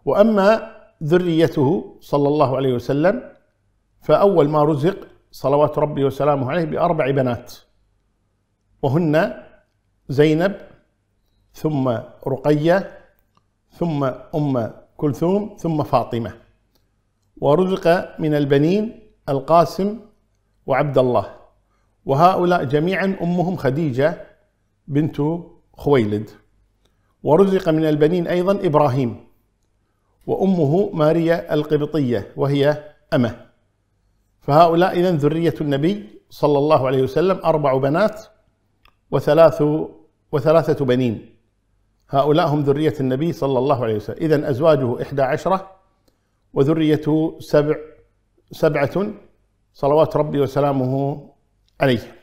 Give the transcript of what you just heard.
وأما ذريته صلى الله عليه وسلم فأول ما رزق صلوات ربي وسلامه عليه ب4 بنات، وهن زينب ثم رقية ثم أم كلثوم ثم فاطمة. ورزق من البنين القاسم وعبد الله، وهؤلاء جميعا أمهم خديجة بنت خويلد. ورزق من البنين أيضا إبراهيم، وأمه ماريا القبطية وهي أمه. فهؤلاء إذن ذرية النبي صلى الله عليه وسلم 4 بنات وثلاثة بنين، هؤلاء هم ذرية النبي صلى الله عليه وسلم. إذن أزواجه 11 وذريته 7 صلوات ربي وسلامه عليه.